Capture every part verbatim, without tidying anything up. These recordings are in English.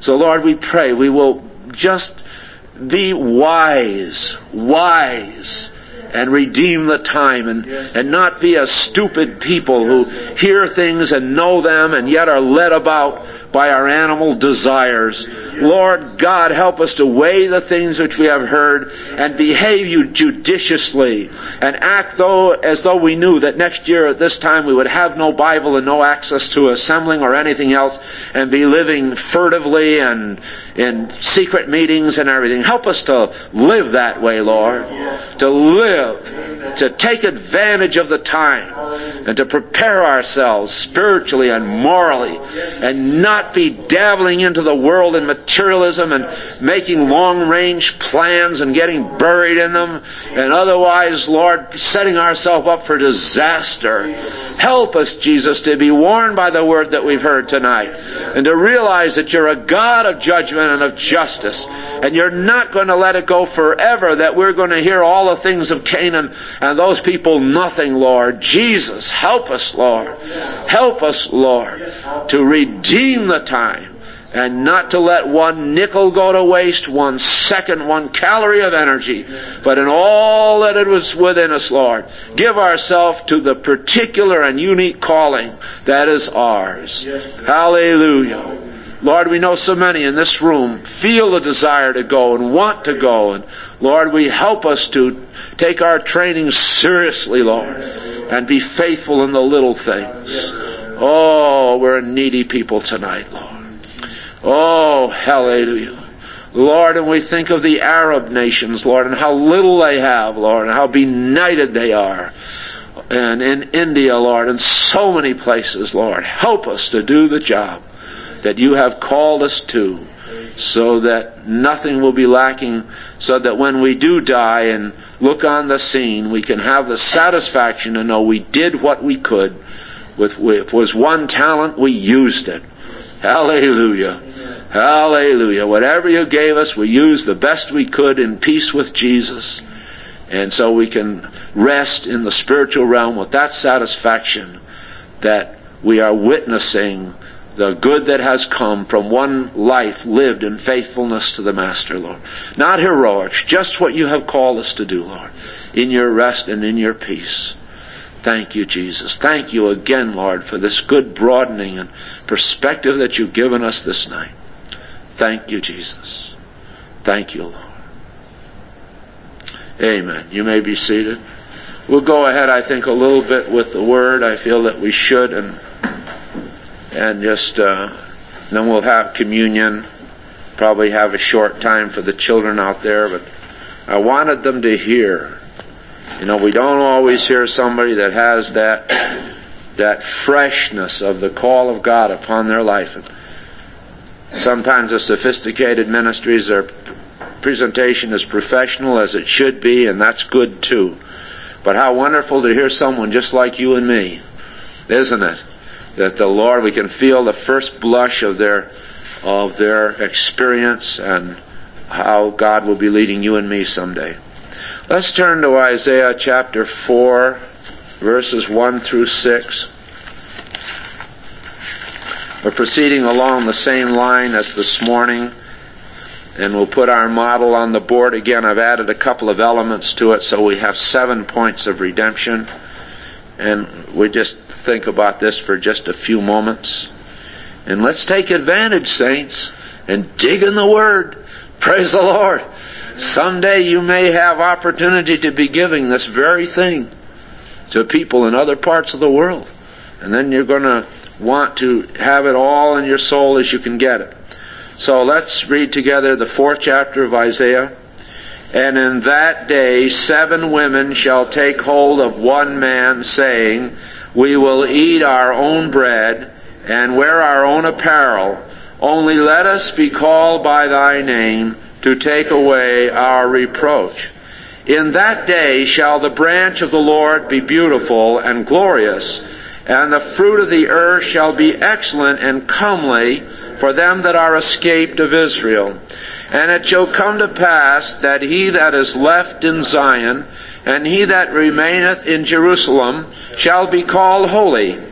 So, Lord, we pray we will just be wise, wise, and redeem the time, and, and not be a stupid people who hear things and know them and yet are led about by our animal desires. Lord God, help us to weigh the things which we have heard and behave you judiciously and act though as though we knew that next year at this time we would have no Bible and no access to assembling or anything else, and be living furtively and in secret meetings and everything. Help us to live that way, Lord. To live, to take advantage of the time, and to prepare ourselves spiritually and morally, and not be dabbling into the world in materialism and making long-range plans and getting buried in them, and otherwise, Lord, setting ourselves up for disaster. Help us, Jesus, to be warned by the word that we've heard tonight, and to realize that you're a God of judgment and of justice, and you're not going to let it go forever, that we're going to hear all the things of Canaan and those people nothing, Lord. Jesus, help us, Lord. Help us, Lord, to redeem the time and not to let one nickel go to waste, one second, one calorie of energy, but in all that it was within us, Lord, give ourselves to the particular and unique calling that is ours. Hallelujah. Lord, we know so many in this room feel the desire to go and want to go, and Lord, we help us to take our training seriously, Lord, and be faithful in the little things. Oh, we're a needy people tonight, Lord. Oh, hallelujah. Lord, and we think of the Arab nations, Lord, and how little they have, Lord, and how benighted they are. And in India, Lord, and so many places, Lord, help us to do the job that you have called us to, so that nothing will be lacking, so that when we do die and look on the scene, we can have the satisfaction to know we did what we could. With, if it was one talent, we used it. Hallelujah. Hallelujah. Whatever you gave us, we used the best we could in peace with Jesus. And so we can rest in the spiritual realm with that satisfaction that we are witnessing the good that has come from one life lived in faithfulness to the Master, Lord. Not heroics, just what you have called us to do, Lord, in your rest and in your peace. Thank you, Jesus. Thank you again, Lord, for this good broadening and perspective that you've given us this night. Thank you, Jesus. Thank you, Lord. Amen. You may be seated. We'll go ahead, I think, a little bit with the Word. I feel that we should, and and just uh, then we'll have communion. Probably have a short time for the children out there, but I wanted them to hear. You know, we don't always hear somebody that has that that freshness of the call of God upon their life. And sometimes the sophisticated ministries, their presentation is professional as it should be, and that's good too. But how wonderful to hear someone just like you and me, isn't it? That the Lord, we can feel the first blush of their of their experience and how God will be leading you and me someday. Let's turn to Isaiah chapter four, verses one through six. We're proceeding along the same line as this morning, and we'll put our model on the board again. I've added a couple of elements to it, so we have seven points of redemption. And we just think about this for just a few moments. And let's take advantage, saints, and dig in the Word. Praise the Lord. Someday you may have opportunity to be giving this very thing to people in other parts of the world. And then you're going to want to have it all in your soul as you can get it. So let's read together the fourth chapter of Isaiah. And in that day seven women shall take hold of one man, saying, We will eat our own bread and wear our own apparel. Only let us be called by thy name to take away our reproach. In that day shall the branch of the Lord be beautiful and glorious, and the fruit of the earth shall be excellent and comely for them that are escaped of Israel. And it shall come to pass that he that is left in Zion, and he that remaineth in Jerusalem, shall be called holy,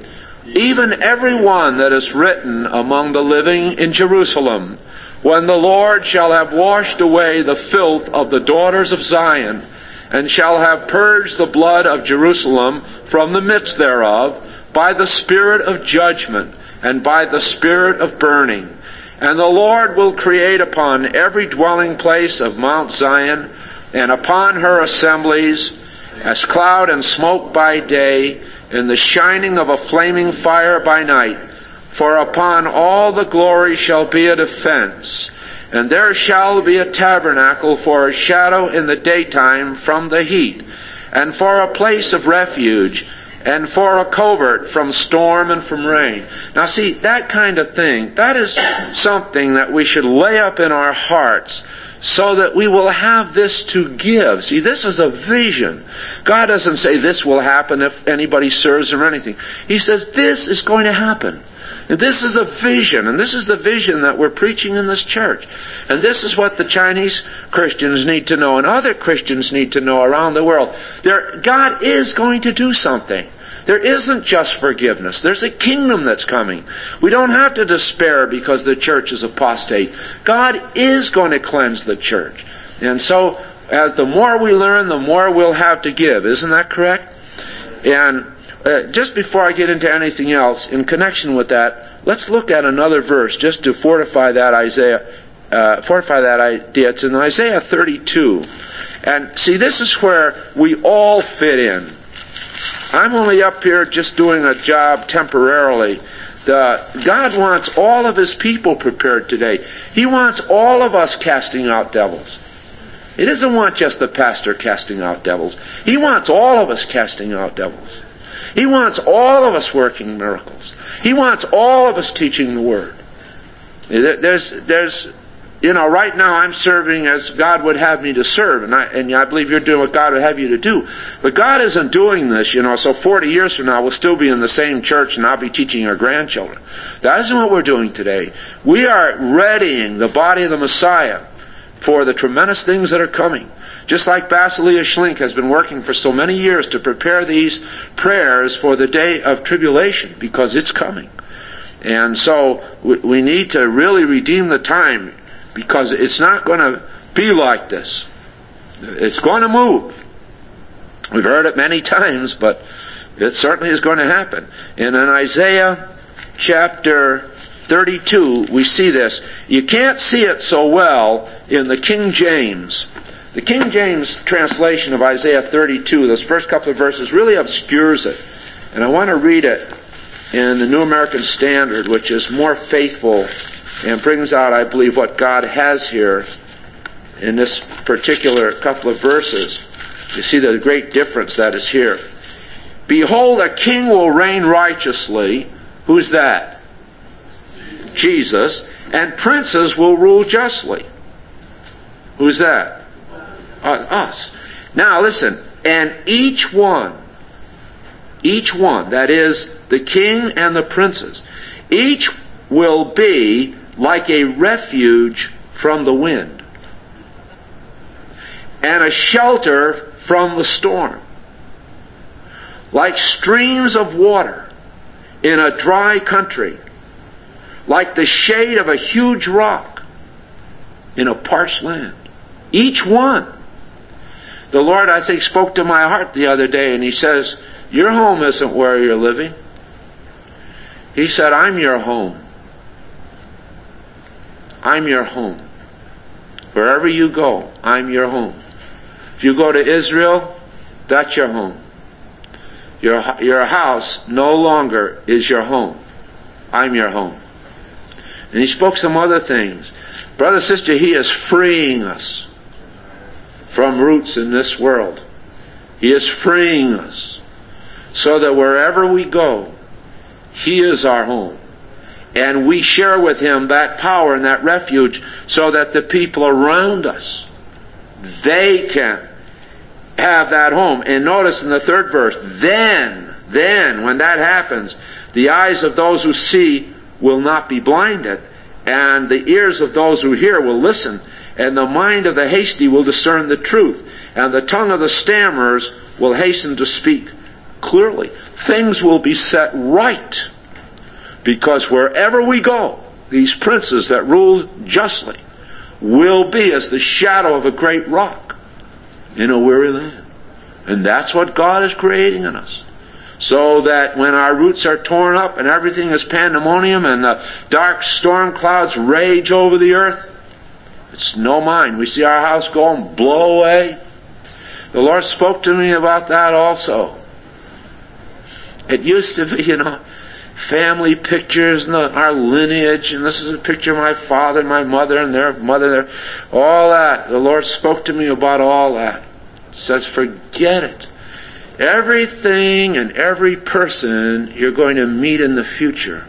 even every one that is written among the living in Jerusalem, when the Lord shall have washed away the filth of the daughters of Zion, and shall have purged the blood of Jerusalem from the midst thereof, by the spirit of judgment, and by the spirit of burning. And the Lord will create upon every dwelling place of Mount Zion, and upon her assemblies, as cloud and smoke by day, and the shining of a flaming fire by night. For upon all the glory shall be a defense, and there shall be a tabernacle for a shadow in the daytime from the heat, and for a place of refuge, and for a covert from storm and from rain. Now see, that kind of thing, that is something that we should lay up in our hearts, so that we will have this to give. See, this is a vision. God doesn't say this will happen if anybody serves or anything. He says this is going to happen. And this is a vision, and this is the vision that we're preaching in this church. And this is what the Chinese Christians need to know, and other Christians need to know around the world. There, God is going to do something. There isn't just forgiveness. There's a kingdom that's coming. We don't have to despair because the church is apostate. God is going to cleanse the church. And so, as the more we learn, the more we'll have to give. Isn't that correct? And uh, just before I get into anything else, in connection with that, let's look at another verse just to fortify that Isaiah, uh, fortify that idea. It's in Isaiah thirty-two. And see, this is where we all fit in. I'm only up here just doing a job temporarily. The, God wants all of His people prepared today. He wants all of us casting out devils. He doesn't want just the pastor casting out devils. He wants all of us casting out devils. He wants all of us working miracles. He wants all of us teaching the Word. There's, there's, you know, right now I'm serving as God would have me to serve, and I, and I believe you're doing what God would have you to do. But God isn't doing this, you know, so forty years from now we'll still be in the same church and I'll be teaching our grandchildren. That isn't what we're doing today. We are readying the body of the Messiah for the tremendous things that are coming. Just like Basileia Schlink has been working for so many years to prepare these prayers for the day of tribulation, because it's coming. And so we need to really redeem the time, because it's not going to be like this. It's going to move. We've heard it many times, but it certainly is going to happen. And in Isaiah chapter thirty-two, we see this. You can't see it so well in the King James. The King James translation of Isaiah thirty-two, those first couple of verses, really obscures it. And I want to read it in the New American Standard, which is more faithful and brings out, I believe, what God has here in this particular couple of verses. You see the great difference that is here. Behold, a king will reign righteously. Who's that? Jesus. And princes will rule justly. Who's that? Uh, us. Now listen, and each one, each one, that is, the king and the princes, each will be like a refuge from the wind, and a shelter from the storm, like streams of water in a dry country, like the shade of a huge rock in a parched land. Each one. The Lord, I think, spoke to my heart the other day, and He says, your home isn't where you're living. He said, I'm your home. I'm your home. Wherever you go, I'm your home. If you go to Israel, that's your home. Your, your house no longer is your home. I'm your home. And He spoke some other things. Brother, sister, He is freeing us from roots in this world. He is freeing us so that wherever we go, He is our home. And we share with Him that power and that refuge so that the people around us, they can have that home. And notice in the third verse, then, then, when that happens, the eyes of those who see will not be blinded, and the ears of those who hear will listen, and the mind of the hasty will discern the truth, and the tongue of the stammerers will hasten to speak clearly. Things will be set right Because wherever we go, these princes that rule justly will be as the shadow of a great rock in a weary land. And that's what God is creating in us. So that when our roots are torn up and everything is pandemonium and the dark storm clouds rage over the earth, it's no mind. We see our house go and blow away. The Lord spoke to me about that also. It used to be, you know, family pictures and the, our lineage, and this is a picture of my father and my mother and their mother, their, all that. The Lord spoke to me about all that. He says, forget it. Everything and every person you're going to meet in the future.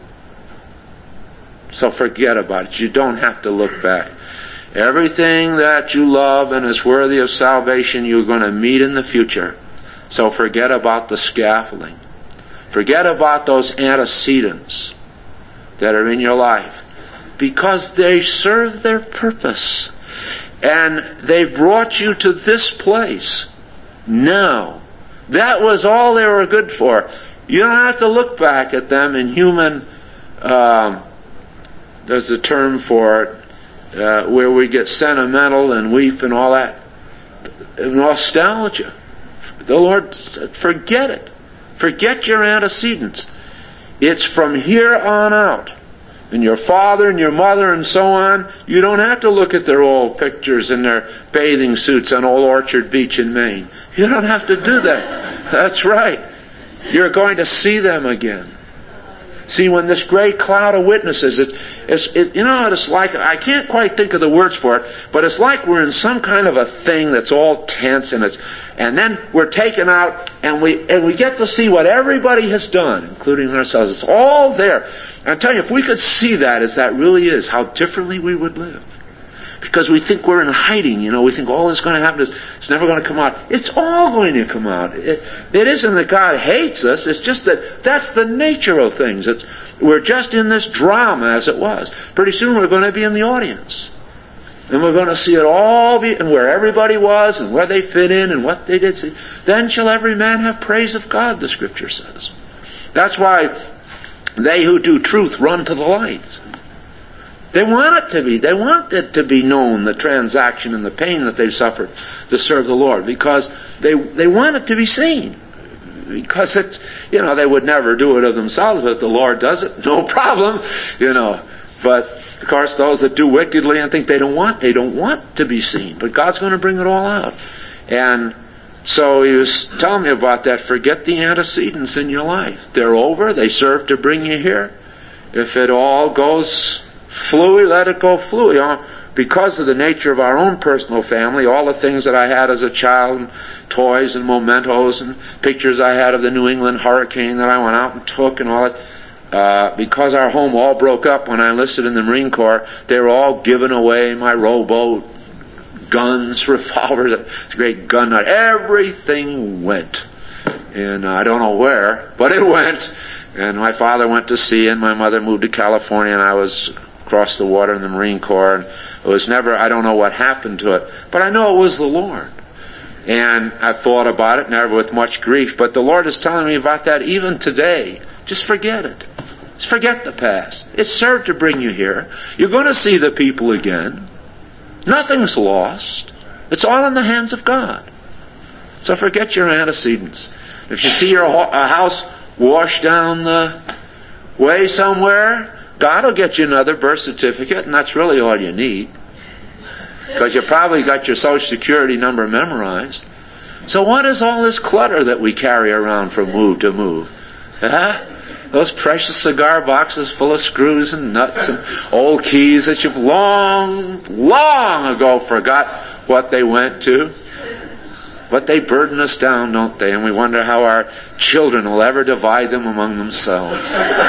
So forget about it. You don't have to look back. Everything that you love and is worthy of salvation you're going to meet in the future. So forget about the scaffolding. Forget about those antecedents that are in your life. Because they serve their purpose. And they brought you to this place now. That was all they were good for. You don't have to look back at them in human, um, there's a term for it, uh, where we get sentimental and weep and all that. Nostalgia. The Lord said, forget it. Forget your antecedents. It's from here on out. And your father and your mother and so on, you don't have to look at their old pictures in their bathing suits on Old Orchard Beach in Maine. You don't have to do that. That's right. You're going to see them again. See, when this great cloud of witnesses, it's, it's it, you know what it's like? I can't quite think of the words for it, but it's like we're in some kind of a thing that's all tense, and it's, and then we're taken out, and we and we get to see what everybody has done, including ourselves. It's all there. I tell you, if we could see that as that really is, how differently we would live. Because we think we're in hiding, you know, we think all that's going to happen is it's never going to come out. It's all going to come out. It, it isn't that God hates us, it's just that that's the nature of things. It's, we're just in this drama as it was. Pretty soon we're going to be in the audience. And we're going to see it all, be, and where everybody was, and where they fit in, and what they did. See, then shall every man have praise of God, the Scripture says. That's why they who do truth run to the light. They want it to be. They want it to be known, the transaction and the pain that they've suffered to serve the Lord, because they they want it to be seen. Because it's, you know, they would never do it of themselves, but if the Lord does it, no problem, you know. But of course, those that do wickedly and think they don't want, they don't want to be seen. But God's going to bring it all out. And so he was telling me about that. Forget the antecedents in your life. They're over. They serve to bring you here. If it all goes fluey, let it go fluey. Because of the nature of our own personal family, all the things that I had as a child, and toys and mementos and pictures I had of the New England hurricane that I went out and took and all that, uh, because our home all broke up when I enlisted in the Marine Corps, they were all given away, my rowboat, guns, revolvers, a great gun nut, everything went. And uh, I don't know where, but it went. And my father went to sea, and my mother moved to California, and I was across the water in the Marine Corps, and it was never, I don't know what happened to it, but I know it was the Lord. And I've thought about it, never with much grief, but the Lord is telling me about that even today. Just forget it. Just forget the past. It served to bring you here. You're going to see the people again. Nothing's lost. It's all in the hands of God. So forget your antecedents. If you see your a house washed down the way somewhere, God will get you another birth certificate, and that's really all you need. Because you probably got your Social Security number memorized. So what is all this clutter that we carry around from move to move? Huh? Those precious cigar boxes full of screws and nuts and old keys that you've long, long ago forgot what they went to. But they burden us down, don't they? And we wonder how our children will ever divide them among themselves.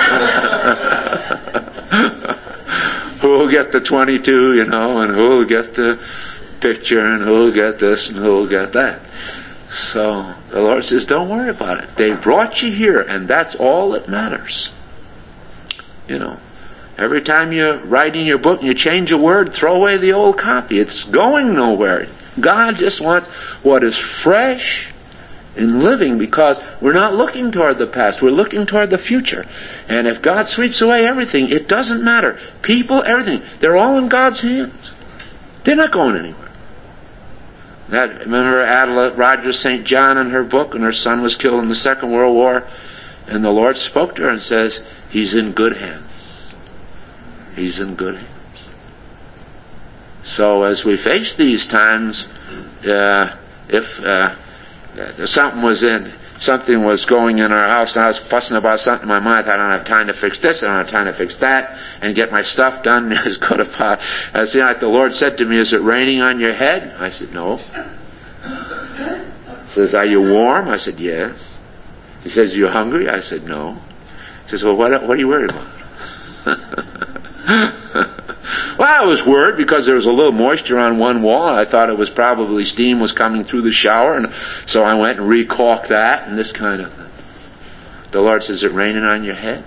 Who will get the twenty-two, you know, and who will get the picture, and who will get this, and who will get that. So the Lord says, don't worry about it. They brought you here, and that's all that matters. You know, every time you write in your book and you change a word, throw away the old copy. It's going nowhere. God just wants what is fresh in living, because we're not looking toward the past. We're looking toward the future. And if God sweeps away everything, it doesn't matter. People, everything. They're all in God's hands. They're not going anywhere. That, remember Adela Rogers Saint John in her book, when her son was killed in the Second World War, and the Lord spoke to her and says, He's in good hands. He's in good hands. So as we face these times, uh, if uh, something was in, something was going in our house, and I was fussing about something in my mind, I don't have time to fix this, I don't have time to fix that, and get my stuff done as good as I, as like the Lord said to me, is it raining on your head? I said, no. He says, are you warm? I said, yes. He says, are you hungry? I said, no. He says, well, what, what are you worried about? Well, I was worried because there was a little moisture on one wall. I thought it was probably steam was coming through the shower, and so I went and recaulked that and this kind of thing. The Lord says, is it raining on your head?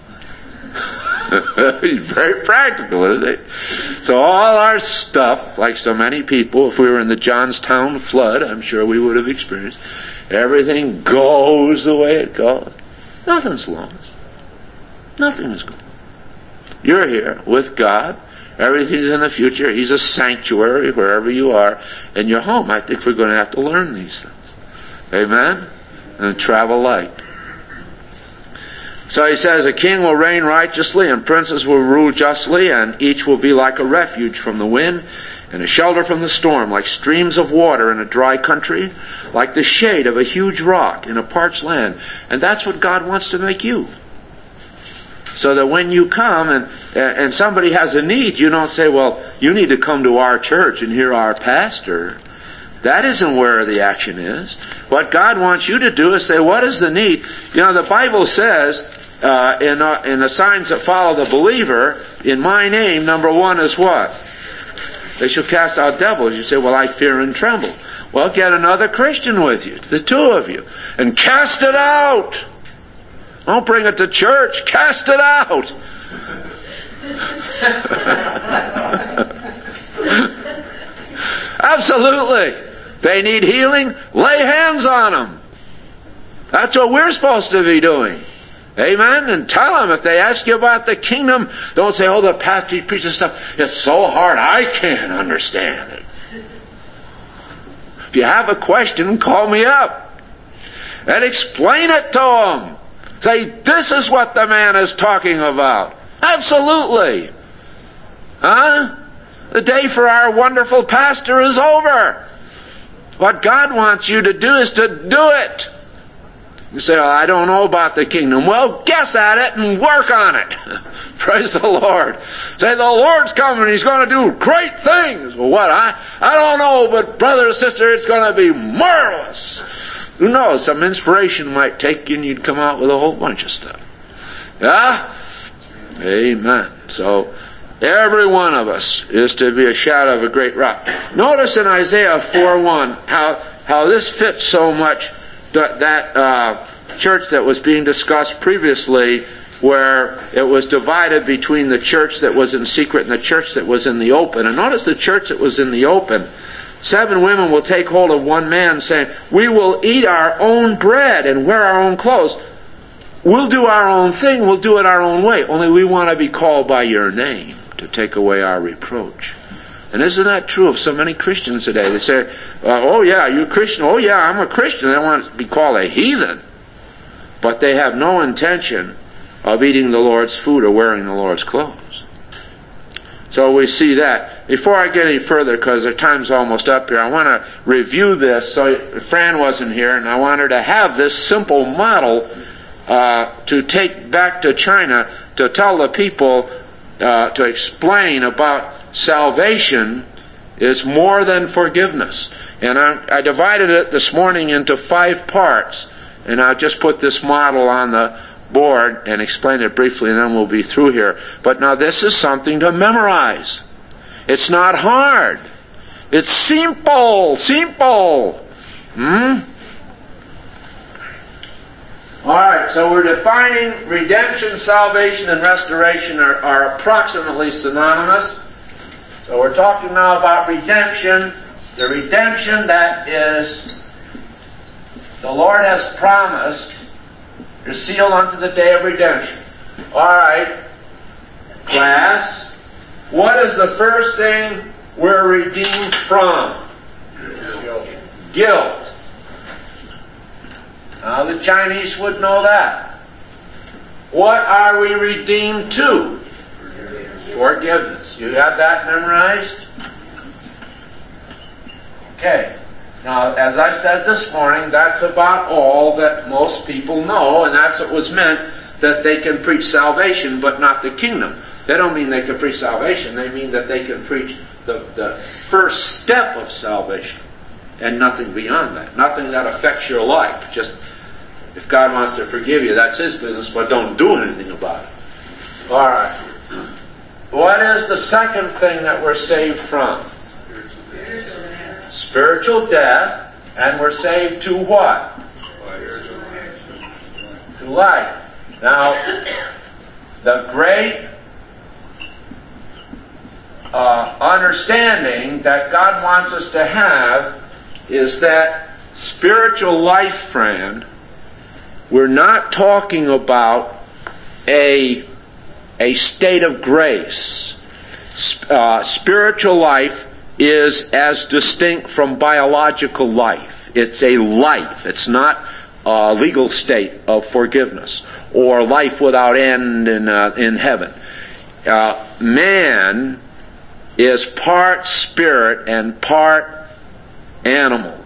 He's very practical, isn't he? So all our stuff, like so many people, if we were in the Johnstown flood, I'm sure we would have experienced, everything goes the way it goes. Nothing's lost. Nothing is gone. You're here with God. Everything's in the future. He's a sanctuary wherever you are in your home. I think we're going to have to learn these things. Amen? And travel light. So he says, a king will reign righteously, and princes will rule justly, and each will be like a refuge from the wind, and a shelter from the storm, like streams of water in a dry country, like the shade of a huge rock in a parched land. And that's what God wants to make you. So that when you come and and somebody has a need, you don't say, well, you need to come to our church and hear our pastor. That isn't where the action is. What God wants you to do is say, what is the need? You know, the Bible says, uh, in, uh, in the signs that follow the believer, in my name, number one is what? They shall cast out devils. You say, well, I fear and tremble. Well, get another Christian with you, the two of you, and cast it out. Don't bring it to church. Cast it out. Absolutely. They need healing. Lay hands on them. That's what we're supposed to be doing. Amen? And tell them if they ask you about the kingdom, don't say, oh, the pastor preaches stuff. It's so hard, I can't understand it. If you have a question, call me up and explain it to them. Say, this is what the man is talking about. Absolutely. Huh? The day for our wonderful pastor is over. What God wants you to do is to do it. You say, oh, I don't know about the kingdom. Well, guess at it and work on it. Praise the Lord. Say, the Lord's coming. He's going to do great things. Well, what? I, I don't know, but brother or sister, it's going to be marvelous. Who knows? Some inspiration might take you and you'd come out with a whole bunch of stuff. Yeah? Amen. So, every one of us is to be a shadow of a great rock. Notice in Isaiah four one how, how this fits so much that, that uh, church that was being discussed previously, where it was divided between the church that was in secret and the church that was in the open. And notice the church that was in the open. Seven women will take hold of one man, saying, we will eat our own bread and wear our own clothes. We'll do our own thing. We'll do it our own way. Only we want to be called by your name to take away our reproach. And isn't that true of so many Christians today? They say, oh yeah, you're a Christian. Oh yeah, I'm a Christian. They don't want to be called a heathen. But they have no intention of eating the Lord's food or wearing the Lord's clothes. So we see that. Before I get any further, because our time's almost up here, I want to review this. So Fran wasn't here, and I want her to have this simple model uh, to take back to China to tell the people, uh, to explain about salvation is more than forgiveness. And I, I divided it this morning into five parts, and I'll just put this model on the board and explain it briefly, and then we'll be through here. But now this is something to memorize. It's not hard. It's simple, simple. Hmm? Alright, so we're defining redemption, salvation, and restoration are, are approximately synonymous. So we're talking now about redemption. The redemption that is The Lord has promised, you're sealed unto the day of redemption. All right, class, what is the first thing we're redeemed from? Guilt. Guilt. Now the Chinese would know that. What are we redeemed to? Forgiveness. Forgiveness. You have that memorized? Okay. Now, as I said this morning, that's about all that most people know, and that's what was meant, that they can preach salvation, but not the kingdom. They don't mean they can preach salvation. They mean that they can preach the, the first step of salvation, and nothing beyond that. Nothing that affects your life. Just, if God wants to forgive you, that's His business, but don't do anything about it. All right. What is the second thing that we're saved from? Spiritual death, and we're saved to what? To life. Now, the great uh, understanding that God wants us to have is that spiritual life, friend, we're not talking about a, a state of grace. Uh, spiritual life is as distinct from biological life. It's a life. It's not a legal state of forgiveness or life without end in, uh, in heaven. Uh, man is part spirit and part animal.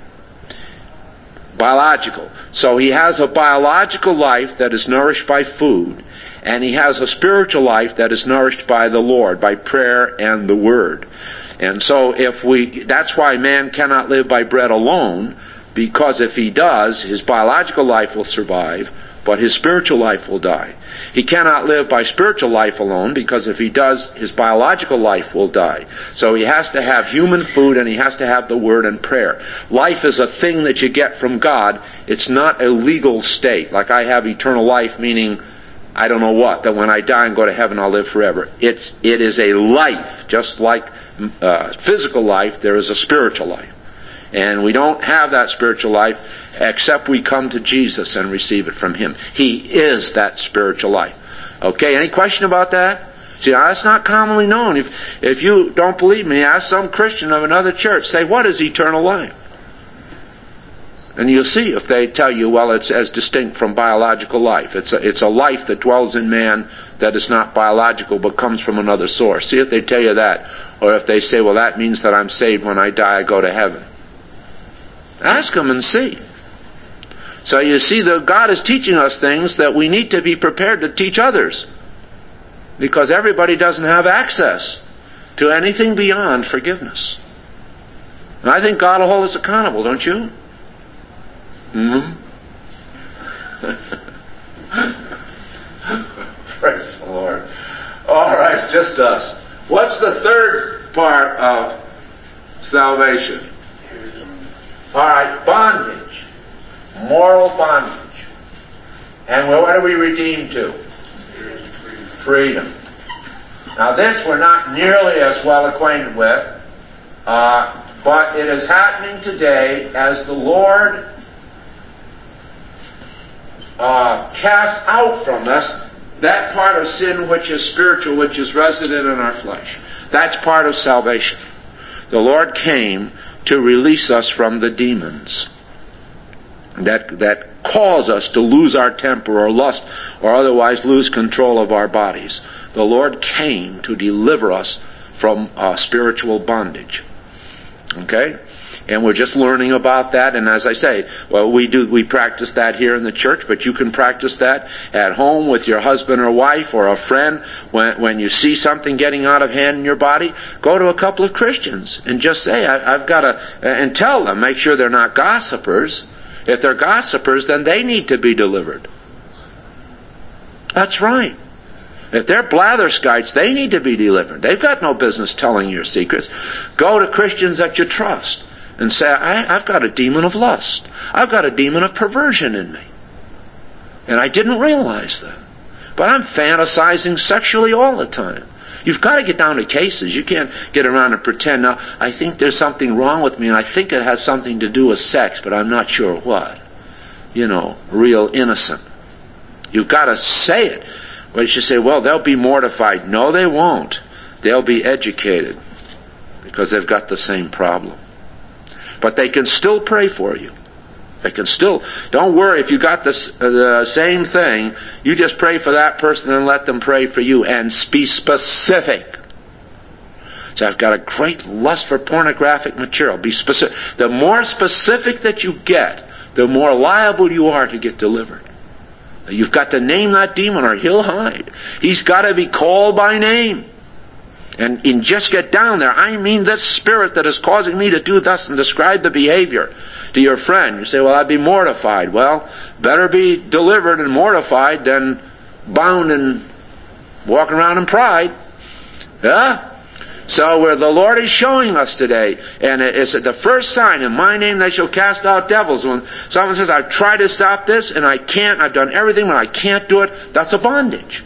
Biological. So he has a biological life that is nourished by food, and he has a spiritual life that is nourished by the Lord, by prayer and the Word. And so if we, that's why man cannot live by bread alone, because if he does, his biological life will survive, but his spiritual life will die. He cannot live by spiritual life alone, because if he does, his biological life will die. So he has to have human food, and he has to have the Word and prayer. Life is a thing that you get from God. It's not a legal state, like I have eternal life, meaning I don't know what, that when I die and go to heaven I'll live forever. It's, it is a life, just like uh, physical life, there is a spiritual life. And we don't have that spiritual life except we come to Jesus and receive it from Him. He is that spiritual life. Okay, any question about that? See, that's not commonly known. If, if you don't believe me, ask some Christian of another church. Say, what is eternal life? And you'll see if they tell you, well, it's as distinct from biological life. It's a, it's a life that dwells in man that is not biological but comes from another source. See if they tell you that. Or if they say, well, that means that I'm saved when I die, I go to heaven. Ask them and see. So you see that God is teaching us things that we need to be prepared to teach others. Because everybody doesn't have access to anything beyond forgiveness. And I think God will hold us accountable, don't you? Hmm? Praise the Lord. All right, it's just us. What's the third part of salvation? All right, bondage. Moral bondage. And what are we redeemed to? Freedom. Now this we're not nearly as well acquainted with, uh, but it is happening today as the Lord Uh, cast out from us that part of sin which is spiritual, which is resident in our flesh. That's part of salvation. The Lord came to release us from the demons that that cause us to lose our temper or lust or otherwise lose control of our bodies. The Lord came to deliver us from uh, spiritual bondage. Okay? And we're just learning about that, and as I say, well, we do we practice that here in the church, but you can practice that at home with your husband or wife or a friend. When when you see something getting out of hand in your body, go to a couple of Christians and just say, I, I've got to, and tell them, make sure they're not gossipers. If they're gossipers, then they need to be delivered. That's right. If they're blatherskites, they need to be delivered. They've got no business telling your secrets. Go to Christians that you trust and say, I, I've got a demon of lust. I've got a demon of perversion in me. And I didn't realize that. But I'm fantasizing sexually all the time. You've got to get down to cases. You can't get around and pretend, now, I think there's something wrong with me, and I think it has something to do with sex, but I'm not sure what. you know, real innocent. You've got to say it. But you say, well, they'll be mortified. No, they won't. They'll be educated because they've got the same problem. But they can still pray for you. They can still, don't worry if you got this, uh, the same thing, you just pray for that person and let them pray for you, and be specific. So I've got a great lust for pornographic material. Be specific. The more specific that you get, the more liable you are to get delivered. You've got to name that demon or he'll hide. He's got to be called by name. And, and just get down there. I mean, this spirit that is causing me to do thus, and describe the behavior to your friend. You say, well, I'd be mortified. Well, better be delivered and mortified than bound and walking around in pride. Yeah? So where the Lord is showing us today, and it's the first sign, in my name they shall cast out devils. When someone says, I've tried to stop this and I can't, I've done everything but I can't do it, that's a bondage.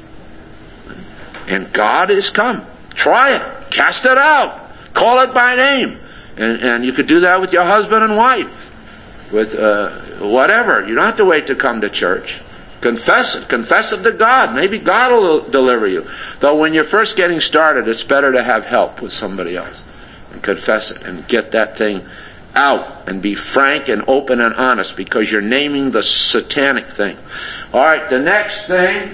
And God is come. Try it. Cast it out. Call it by name. And, and you could do that with your husband and wife. With uh, whatever. You don't have to wait to come to church. Confess it. Confess it to God. Maybe God will deliver you. Though when you're first getting started, it's better to have help with somebody else. And confess it. And get that thing out. And be frank and open and honest. Because you're naming the satanic thing. Alright, the next thing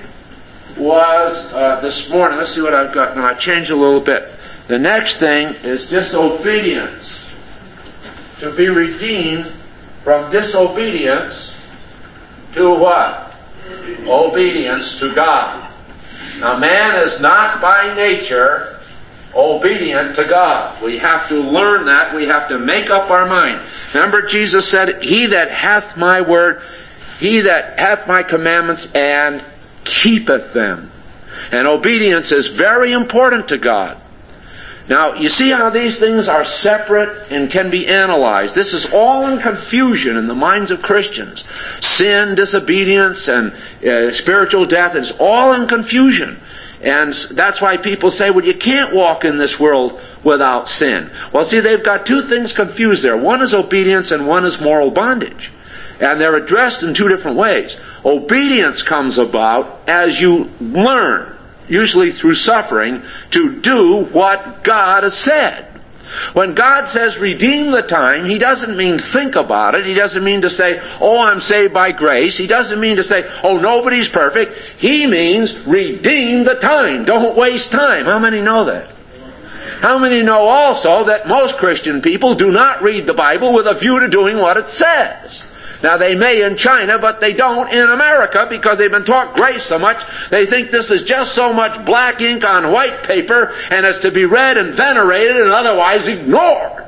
was uh, this morning. Let's see what I've got now. I changed a little bit. The next thing is disobedience. To be redeemed from disobedience to what? Obedience to God. Now, man is not by nature obedient to God. We have to learn that. We have to make up our mind. Remember, Jesus said, He that hath my word, he that hath my commandments, and keepeth them. And obedience is very important to God. Now, you see how these things are separate and can be analyzed. This is all in confusion in the minds of Christians. Sin, disobedience, and uh, spiritual death is all in confusion. And that's why people say, well, you can't walk in this world without sin. Well, see, they've got two things confused there. One is obedience and one is moral bondage. And they're addressed in two different ways. Obedience comes about as you learn, usually through suffering, to do what God has said. When God says redeem the time, He doesn't mean think about it. He doesn't mean to say, oh, I'm saved by grace. He doesn't mean to say, oh, nobody's perfect. He means redeem the time. Don't waste time. How many know that? How many know also that most Christian people do not read the Bible with a view to doing what it says? Now, they may in China, but they don't in America because they've been taught grace so much. They think this is just so much black ink on white paper and is to be read and venerated and otherwise ignored.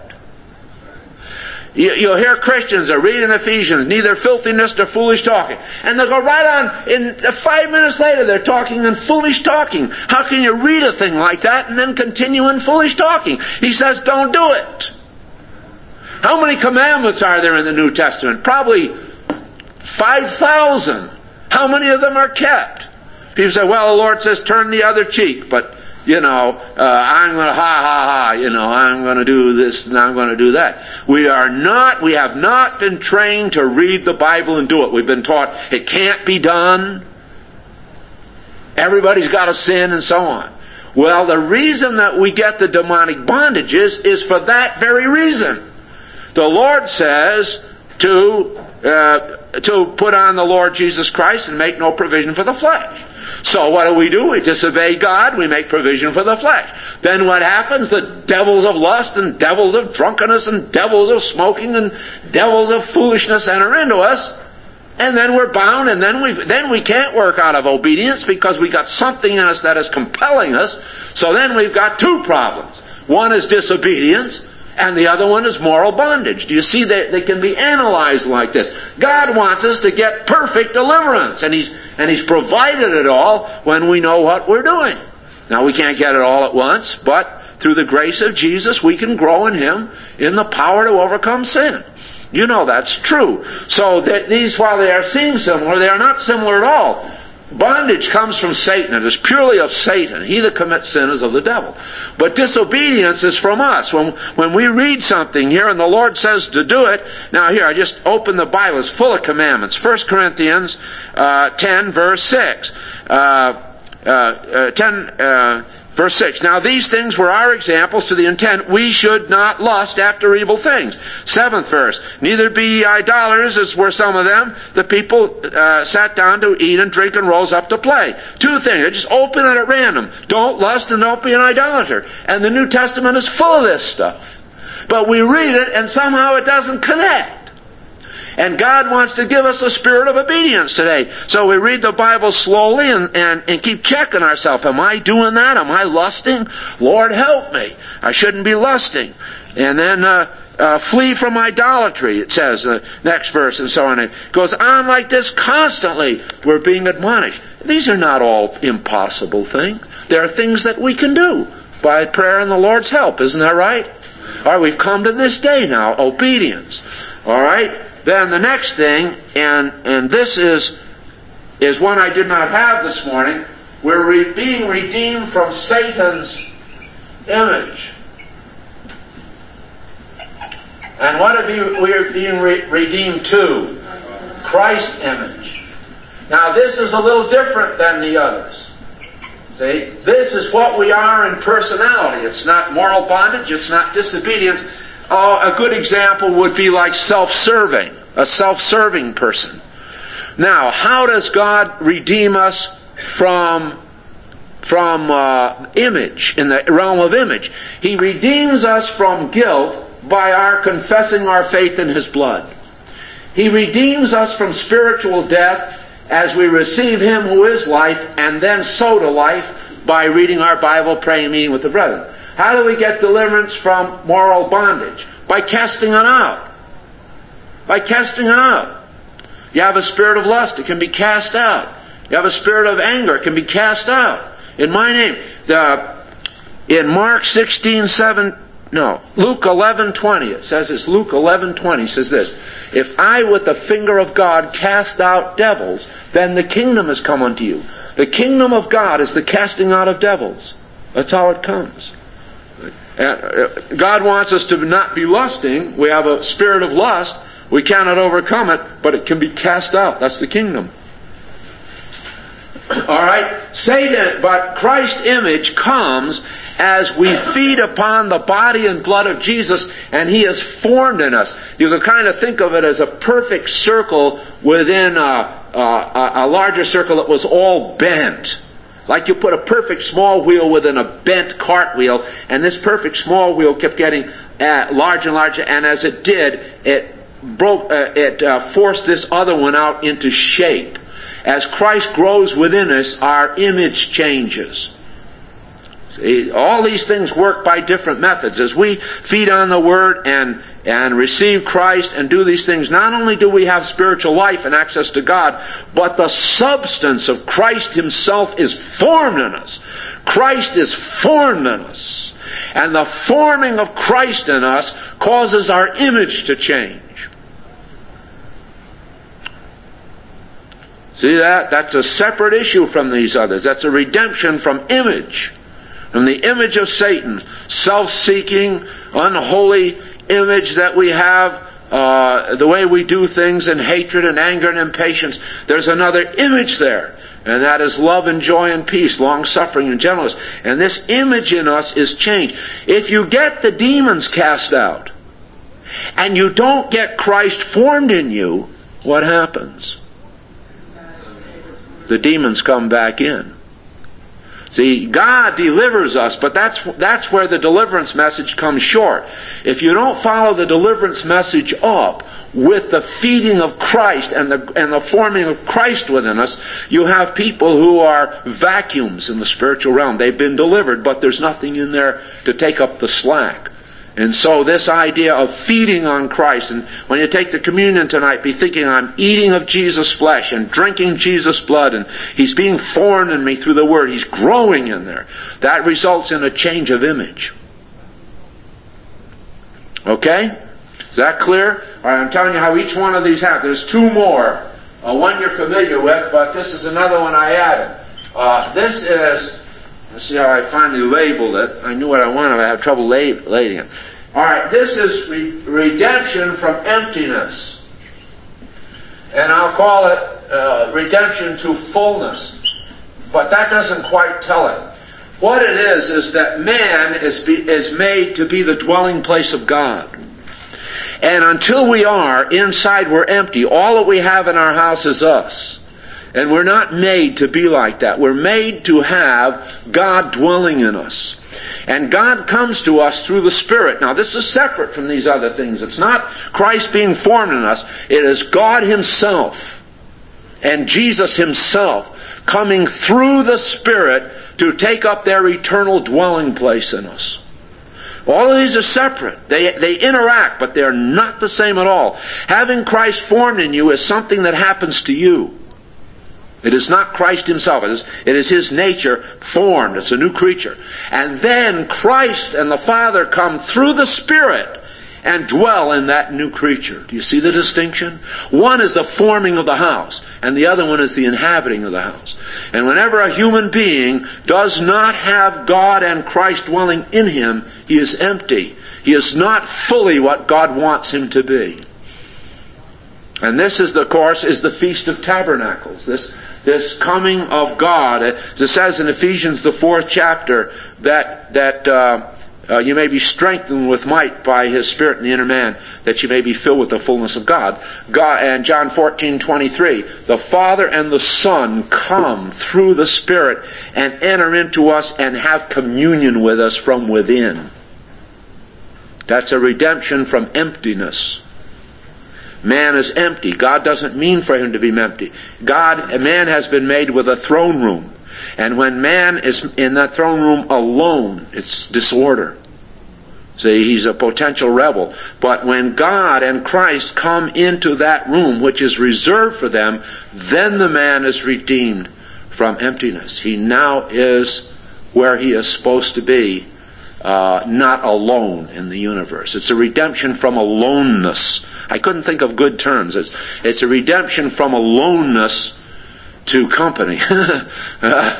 You, you'll hear Christians are reading Ephesians, neither filthiness nor foolish talking. And they'll go right on, in five minutes later they're talking in foolish talking. How can you read a thing like that and then continue in foolish talking? He says, don't do it. How many commandments are there in the New Testament? Probably five thousand. How many of them are kept? People say, well, the Lord says turn the other cheek, but, you know, uh, I'm going to, ha, ha, ha, you know, I'm going to do this and I'm going to do that. We are not, we have not been trained to read the Bible and do it. We've been taught it can't be done. Everybody's got to sin and so on. Well, the reason that we get the demonic bondages is for that very reason. The Lord says to uh, to put on the Lord Jesus Christ and make no provision for the flesh. So what do we do? We disobey God, we make provision for the flesh. Then what happens? The devils of lust and devils of drunkenness and devils of smoking and devils of foolishness enter into us. And then we're bound, and then we then we can't work out of obedience because we got something in us that is compelling us. So then we've got two problems. One is disobedience, and the other one is moral bondage. Do you see that they can be analyzed like this? God wants us to get perfect deliverance, and He's and He's provided it all when we know what we're doing. Now we can't get it all at once, but through the grace of Jesus, we can grow in Him in the power to overcome sin. You know that's true. So that these, while they are seem similar, they are not similar at all. bondage comes from Satan. It is purely of Satan. He that commits sin is of the devil. But disobedience is from us. When, when we read something here and the Lord says to do it, now here, I just opened the Bible. It's full of commandments. First Corinthians uh, ten, verse six. Uh, uh, uh, ten, uh, verse six. Now these things were our examples to the intent we should not lust after evil things. Seventh verse. Neither be ye idolaters, as were some of them. The people uh, sat down to eat and drink and rose up to play. Two things. I just open it at random. Don't lust and don't be an idolater. And the New Testament is full of this stuff. But we read it and somehow it doesn't connect. And God wants to give us a spirit of obedience today. So we read the Bible slowly and, and, and keep checking ourselves. Am I doing that? Am I lusting? Lord, help me. I shouldn't be lusting. And then uh, uh, flee from idolatry, it says, the uh, next verse, and so on. It goes on like this constantly. We're being admonished. These are not all impossible things. There are things that we can do by prayer and the Lord's help. Isn't that right? All right, we've come to this day now. Obedience. All right? Then the next thing, and and this is is one I did not have this morning, we're re- being redeemed from Satan's image. And what are we we're being re- redeemed to? Christ's image. Now this is a little different than the others. See, this is what we are in personality. It's not moral bondage, it's not disobedience. Uh, a good example would be like self-serving, a self-serving person. Now, how does God redeem us from from uh, image, in the realm of image? He redeems us from guilt by our confessing our faith in His blood. He redeems us from spiritual death as we receive Him who is life, and then so to life by reading our Bible, praying, meeting with the brethren. How do we get deliverance from moral bondage? By casting it out. By casting it out. You have a spirit of lust, it can be cast out. You have a spirit of anger, it can be cast out. In my name, the, in Mark sixteen seven, no, Luke eleven twenty, it says this, Luke eleven twenty says this, if I with the finger of God cast out devils, then the kingdom has come unto you. The kingdom of God is the casting out of devils. That's how it comes. God wants us to not be lusting. We have a spirit of lust. We cannot overcome it, but it can be cast out. That's the kingdom. Alright? Satan, but Christ's image comes as we feed upon the body and blood of Jesus, and He is formed in us. You can kind of think of it as a perfect circle within a, a, a larger circle that was all bent. Like you put a perfect small wheel within a bent cartwheel, and this perfect small wheel kept getting uh, larger and larger, and as it did, it broke, uh, it uh, forced this other one out into shape. As Christ grows within us, our image changes. See, all these things work by different methods. As we feed on the Word and and receive Christ and do these things, not only do we have spiritual life and access to God, but the substance of Christ Himself is formed in us. Christ is formed in us. And the forming of Christ in us causes our image to change. See that? That's a separate issue from these others. That's a redemption from image. From the image of Satan. Self-seeking, unholy image that we have, uh, the way we do things in hatred and anger and impatience. There's another image there. And that is love and joy and peace, long-suffering and gentleness. And this image in us is changed. If you get the demons cast out, and you don't get Christ formed in you, what happens? The demons come back in. See, God delivers us, but that's that's where the deliverance message comes short. If you don't follow the deliverance message up with the feeding of Christ and the and the forming of Christ within us, you have people who are vacuums in the spiritual realm. They've been delivered, but there's nothing in there to take up the slack. And so this idea of feeding on Christ, and when you take the communion tonight, be thinking, I'm eating of Jesus' flesh and drinking Jesus' blood, and He's being formed in me through the Word. He's growing in there. That results in a change of image. Okay? Is that clear? All right, I'm telling you how each one of these happens. There's two more uh, one you're familiar with, but this is another one I added. Uh, this is, let's see how I finally labeled it. I knew what I wanted, I had trouble lab- labeling it. All right, this is re- redemption from emptiness. And I'll call it uh, redemption to fullness. But that doesn't quite tell it. What it is, is that man is, be, is made to be the dwelling place of God. And until we are, inside we're empty. All that we have in our house is us. And we're not made to be like that. We're made to have God dwelling in us. And God comes to us through the Spirit. Now this is separate from these other things. It's not Christ being formed in us. It is God Himself and Jesus Himself coming through the Spirit to take up their eternal dwelling place in us. All of these are separate. They, they interact, but they're not the same at all. Having Christ formed in you is something that happens to you. It is not Christ Himself. It is, it is His nature formed. It's a new creature. And then Christ and the Father come through the Spirit and dwell in that new creature. Do you see the distinction? One is the forming of the house, and the other one is the inhabiting of the house. And whenever a human being does not have God and Christ dwelling in him, he is empty. He is not fully what God wants him to be. And this is, of course, is the Feast of Tabernacles. This, this coming of God. As it says in Ephesians, the fourth chapter, that, that, uh, Uh, you may be strengthened with might by His Spirit in the inner man, that you may be filled with the fullness of God. God, and John fourteen twenty-three, the Father and the Son come through the Spirit and enter into us and have communion with us from within. That's a redemption from emptiness. Man is empty. God doesn't mean for him to be empty. God, man has been made with a throne room. And when man is in that throne room alone, it's disorder. See, he's a potential rebel. But when God and Christ come into that room, which is reserved for them, then the man is redeemed from emptiness. He now is where he is supposed to be, uh, not alone in the universe. It's a redemption from aloneness. I couldn't think of good terms. It's, it's a redemption from aloneness to company. uh,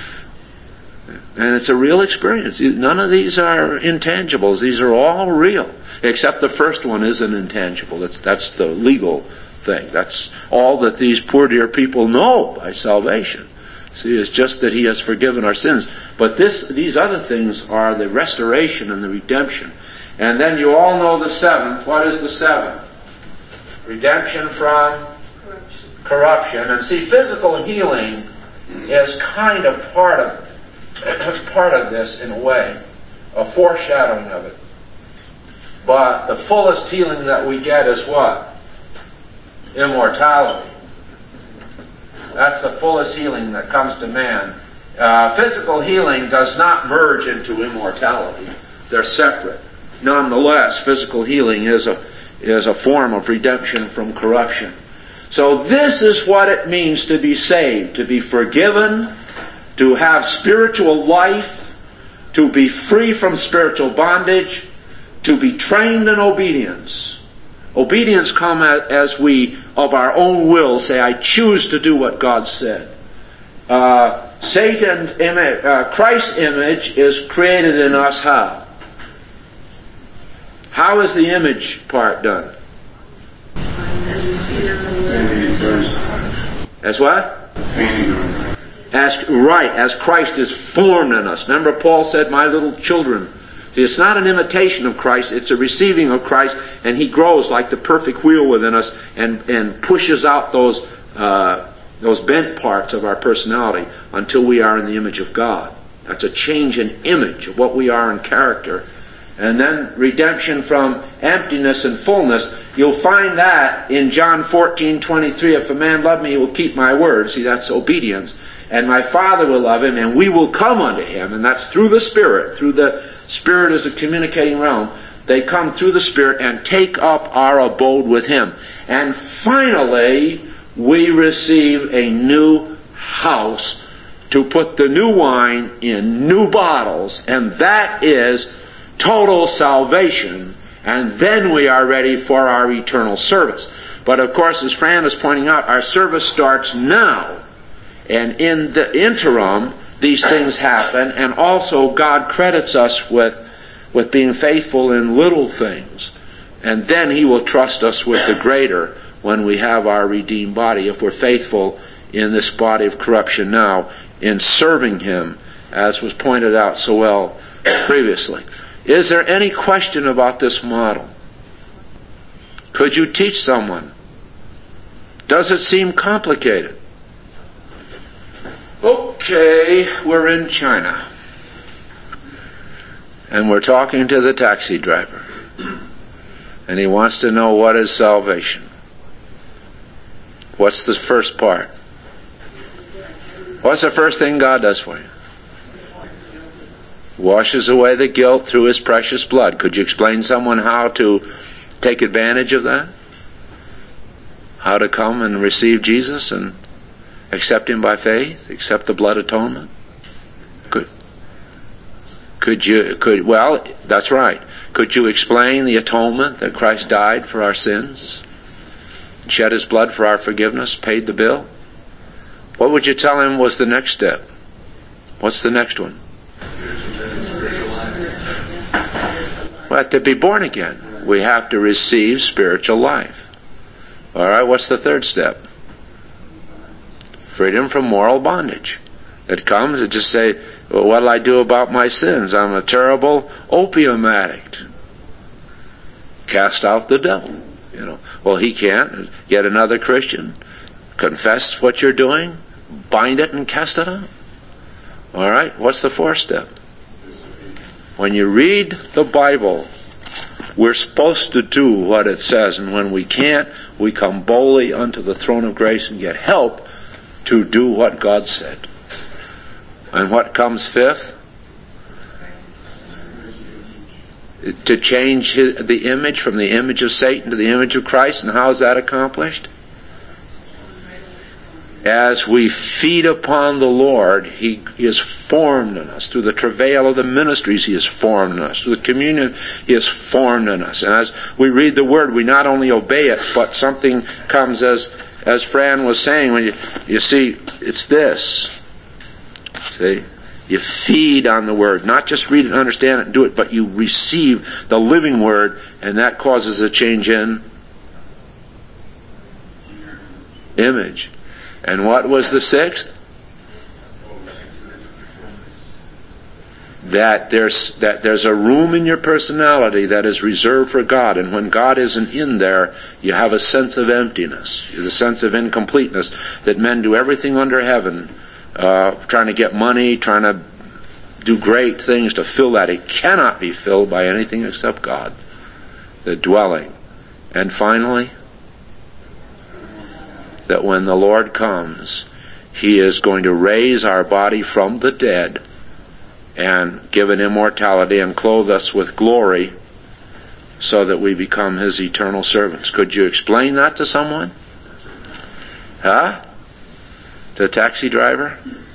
and it's a real experience. None of these are intangibles. These are all real. Except the first one is an intangible. That's, that's the legal thing. That's all that these poor dear people know by salvation. See, it's just that He has forgiven our sins. But this, these other things are the restoration and the redemption. And then you all know the seventh. What is the seventh? Redemption from corruption. And see, physical healing is kind of part of part of this in a way, a foreshadowing of it. But the fullest healing that we get is what? Immortality. That's the fullest healing that comes to man. Uh, physical healing does not merge into immortality. They're separate. Nonetheless, physical healing is a is a form of redemption from corruption. So this is what it means to be saved, to be forgiven, to have spiritual life, to be free from spiritual bondage, to be trained in obedience. Obedience comes as we, of our own will, say, I choose to do what God said. Uh, Satan's image, uh, Christ's image is created in us how? How is the image part done? As what? As, right, as Christ is formed in us. Remember Paul said, my little children. See, it's not an imitation of Christ, it's a receiving of Christ, and He grows like the perfect wheel within us and, and pushes out those, uh, those bent parts of our personality until we are in the image of God. That's a change in image of what we are in character. And then redemption from emptiness and fullness. You'll find that in John fourteen twenty-three. If a man love me, he will keep my word. See, that's obedience. And my Father will love him, and we will come unto him. And that's through the Spirit. Through the Spirit as a communicating realm. They come through the Spirit and take up our abode with Him. And finally, we receive a new house to put the new wine in new bottles. And that is total salvation, and then we are ready for our eternal service. But of course, as Fran is pointing out, our service starts now. And in the interim, these things happen, and also God credits us with, with being faithful in little things. And then He will trust us with the greater when we have our redeemed body, if we're faithful in this body of corruption now, in serving Him, as was pointed out so well previously. Is there any question about this model? Could you teach someone? Does it seem complicated? Okay, we're in China. And we're talking to the taxi driver. And he wants to know, what is salvation? What's the first part? What's the first thing God does for you? Washes away the guilt through His precious blood. Could you explain someone how to take advantage of that? How to come and receive Jesus and accept Him by faith? Accept the blood atonement? Could, could you, could, well, that's right. Could you explain the atonement that Christ died for our sins? Shed His blood for our forgiveness? Paid the bill? What would you tell him was the next step? What's the next one? Well, to be born again, we have to receive spiritual life. All right, what's the third step? Freedom from moral bondage. It comes and just say, well, what'll I do about my sins? I'm a terrible opium addict. Cast out the devil. You know, well, he can't. Get another Christian. Confess what you're doing. Bind it and cast it out. All right, what's the fourth step? When you read the Bible, we're supposed to do what it says, and when we can't, we come boldly unto the throne of grace and get help to do what God said. And what comes fifth? To change the image from the image of Satan to the image of Christ. And how is that accomplished? As we feed upon the Lord, He is formed in us. Through the travail of the ministries, He is formed in us. Through the communion, He is formed in us. And as we read the Word, we not only obey it, but something comes, as as Fran was saying, when you, you see, it's this. See? You feed on the Word. Not just read it and understand it and do it, but you receive the living Word, and that causes a change in image. And what was the sixth? That there's that there's a room in your personality that is reserved for God, and when God isn't in there, you have a sense of emptiness, a sense of incompleteness, that men do everything under heaven, uh, trying to get money, trying to do great things to fill that. It cannot be filled by anything except God, the dwelling. And finally, that when the Lord comes, He is going to raise our body from the dead and give it immortality and clothe us with glory so that we become His eternal servants. Could you explain that to someone? Huh? To a taxi driver?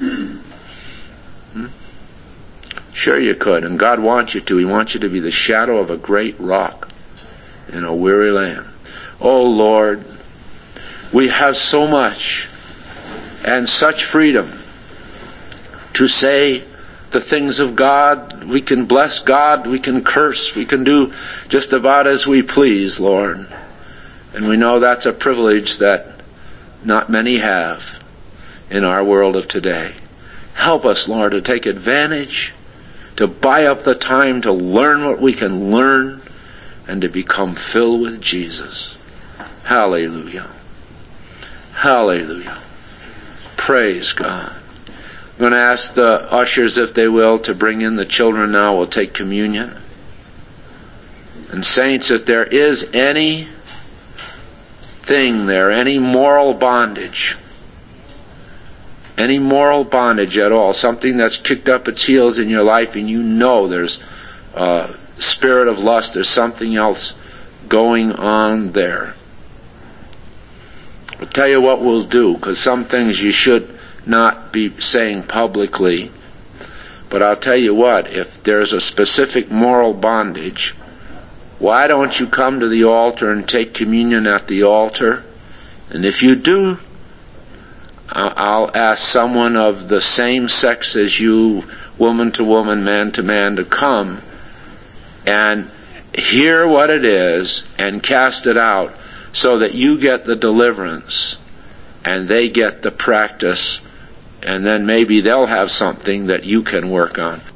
Hmm? Sure you could, and God wants you to. He wants you to be the shadow of a great rock in a weary land. Oh Lord, we have so much and such freedom to say the things of God. We can bless God, we can curse, we can do just about as we please, Lord. And we know that's a privilege that not many have in our world of today. Help us, Lord, to take advantage, to buy up the time to learn what we can learn, and to become filled with Jesus. Hallelujah. Hallelujah. Praise God. I'm going to ask the ushers, if they will, to bring in the children now. We'll take communion. And saints, if there is any thing there, any moral bondage, any moral bondage at all, something that's kicked up its heels in your life and you know there's a spirit of lust, there's something else going on there, I'll tell you what we'll do, because some things you should not be saying publicly. But I'll tell you what, if there's a specific moral bondage, why don't you come to the altar and take communion at the altar? And if you do, I'll ask someone of the same sex as you, woman to woman, man to man, to come and hear what it is and cast it out, so that you get the deliverance and they get the practice, and then maybe they'll have something that you can work on.